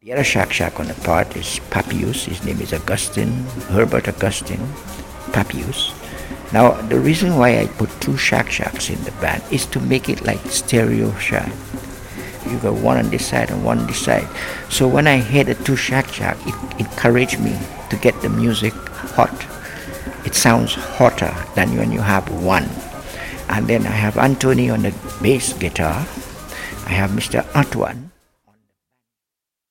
The other Shak on the part is Papius. His name is Augustine, Herbert Augustine Papius. Now, the reason why I put two Shaks in the band is to make it like stereo Shak. You got one on this side and one on this side. So when I hear the two Shak, it encouraged me to get the music hot. It sounds hotter than when you have one. And then I have Anthony on the bass guitar. I have Mr. Antoine